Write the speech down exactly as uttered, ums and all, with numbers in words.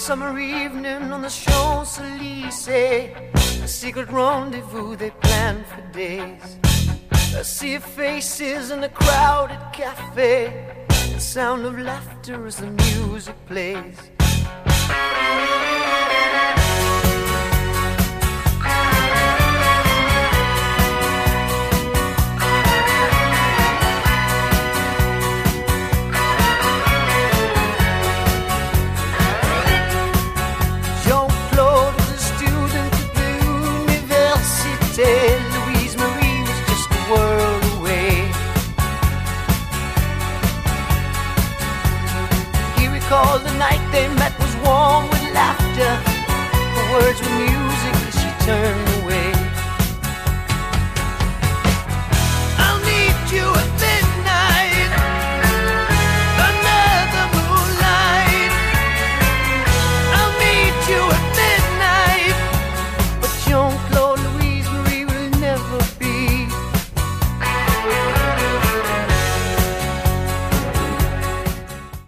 summer evening on the Champs-Élysées, a secret rendezvous they planned for days. A sea of faces in a crowded cafe, the sound of laughter as the music plays.